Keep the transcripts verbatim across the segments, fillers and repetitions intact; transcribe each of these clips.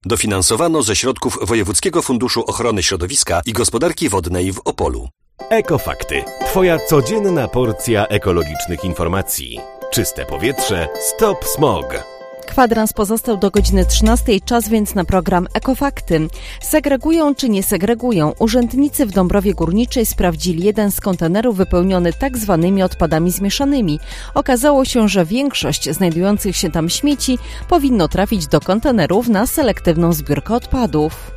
Dofinansowano ze środków Wojewódzkiego Funduszu Ochrony Środowiska i Gospodarki Wodnej w Opolu. Ekofakty. Twoja codzienna porcja ekologicznych informacji. Czyste powietrze. Stop smog. Kwadrans pozostał do godziny trzynastej, czas więc na program Ekofakty. Segregują czy nie segregują? Urzędnicy w Dąbrowie Górniczej sprawdzili jeden z kontenerów wypełniony tak zwanymi odpadami zmieszanymi. Okazało się, że większość znajdujących się tam śmieci powinno trafić do kontenerów na selektywną zbiórkę odpadów.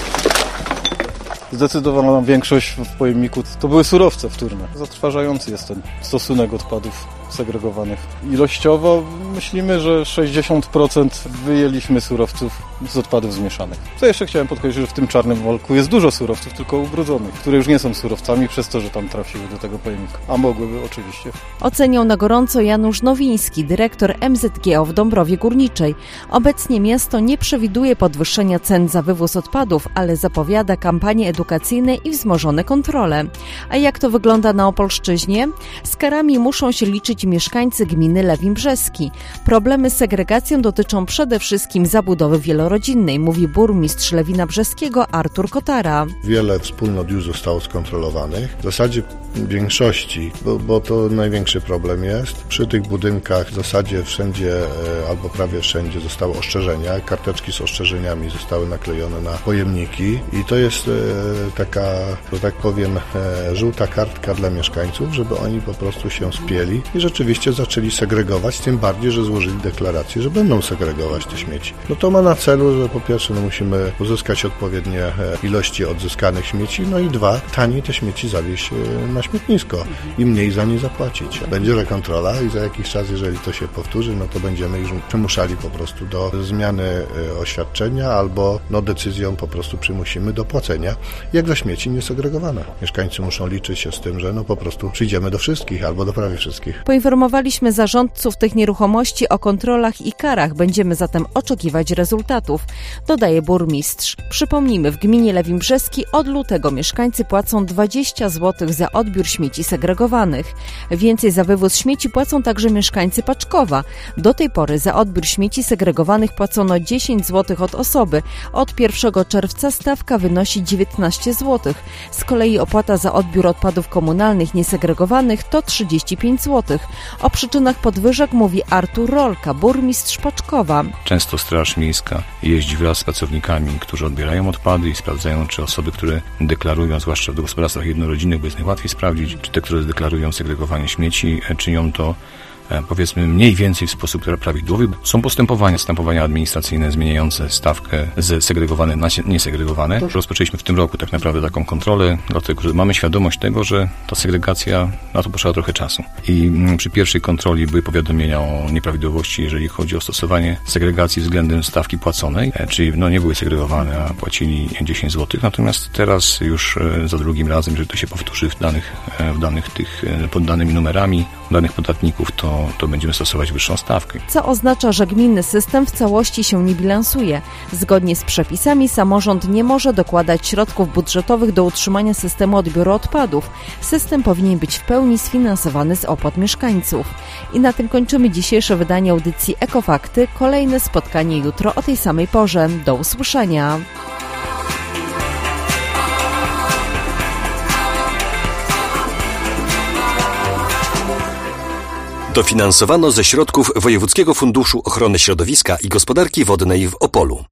Zdecydowana większość w pojemniku to były surowce wtórne. Zatrważający jest ten stosunek odpadów segregowanych. Ilościowo myślimy, że sześćdziesiąt procent wyjęliśmy surowców z odpadów zmieszanych. Co jeszcze chciałem podkreślić, że w tym czarnym worku jest dużo surowców, tylko ubrudzonych, które już nie są surowcami przez to, że tam trafiły do tego pojemnika. A mogłyby oczywiście. Oceniał na gorąco Janusz Nowiński, dyrektor M Z G O w Dąbrowie Górniczej. Obecnie miasto nie przewiduje podwyższenia cen za wywóz odpadów, ale zapowiada kampanie edukacyjne i wzmożone kontrole. A jak to wygląda na Opolszczyźnie? Z karami muszą się liczyć mieszkańcy gminy Lewin Brzeski. Problemy z segregacją dotyczą przede wszystkim zabudowy wielorodzinnej, mówi burmistrz Lewina Brzeskiego Artur Kotara. Wiele wspólnot już zostało skontrolowanych. W zasadzie w większości, bo, bo to największy problem jest. Przy tych budynkach w zasadzie wszędzie albo prawie wszędzie zostały ostrzeżenia. Karteczki z ostrzeżeniami zostały naklejone na pojemniki i to jest taka, że tak powiem, żółta kartka dla mieszkańców, żeby oni po prostu się spieli i rzeczywiście zaczęli segregować, tym bardziej, że złożyli deklarację, że będą segregować te śmieci. No to ma na celu, że po pierwsze no musimy uzyskać odpowiednie ilości odzyskanych śmieci, no i dwa, taniej te śmieci zawieźć na śmietnisko i mniej za nie zapłacić. Będzie rekontrola i za jakiś czas, jeżeli to się powtórzy, no to będziemy już przymuszali po prostu do zmiany oświadczenia albo no decyzją po prostu przymusimy do płacenia, jak za śmieci niesegregowane. Mieszkańcy muszą liczyć się z tym, że no po prostu przyjdziemy do wszystkich albo do prawie wszystkich. Poinformowaliśmy zarządców tych nieruchomości o kontrolach i karach. Będziemy zatem oczekiwać rezultatów, dodaje burmistrz. Przypomnijmy, w gminie Lewin Brzeski od lutego mieszkańcy płacą dwadzieścia złotych za odbiór śmieci segregowanych. Więcej za wywóz śmieci płacą także mieszkańcy Paczkowa. Do tej pory za odbiór śmieci segregowanych płacono dziesięć złotych od osoby. Od pierwszego czerwca stawka wynosi dziewiętnaście złotych. Z kolei opłata za odbiór odpadów komunalnych niesegregowanych to trzydzieści pięć złotych. O przyczynach podwyżek mówi Artur Rolka, burmistrz Paczkowa. Często Straż Miejska jeździ wraz z pracownikami, którzy odbierają odpady i sprawdzają, czy osoby, które deklarują, zwłaszcza w gospodarstwach jednorodzinnych, bo jest najłatwiej sprawdzić, czy te, które deklarują segregowanie śmieci, czynią to powiedzmy mniej więcej w sposób prawidłowy. Są postępowania, postępowania administracyjne zmieniające stawkę z segregowane na niesegregowane. Rozpoczęliśmy w tym roku tak naprawdę taką kontrolę, dlatego że mamy świadomość tego, że ta segregacja na to potrzeba trochę czasu. I przy pierwszej kontroli były powiadomienia o nieprawidłowości, jeżeli chodzi o stosowanie segregacji względem stawki płaconej, czyli no nie były segregowane, a płacili dziesięć złotych. Natomiast teraz już za drugim razem, jeżeli to się powtórzy w danych, w danych tych, pod danymi numerami danych podatników, to to będziemy stosować wyższą stawkę. Co oznacza, że gminny system w całości się nie bilansuje. Zgodnie z przepisami samorząd nie może dokładać środków budżetowych do utrzymania systemu odbioru odpadów. System powinien być w pełni sfinansowany z opłat mieszkańców. I na tym kończymy dzisiejsze wydanie audycji Ekofakty. Kolejne spotkanie jutro o tej samej porze. Do usłyszenia. Dofinansowano ze środków Wojewódzkiego Funduszu Ochrony Środowiska i Gospodarki Wodnej w Opolu.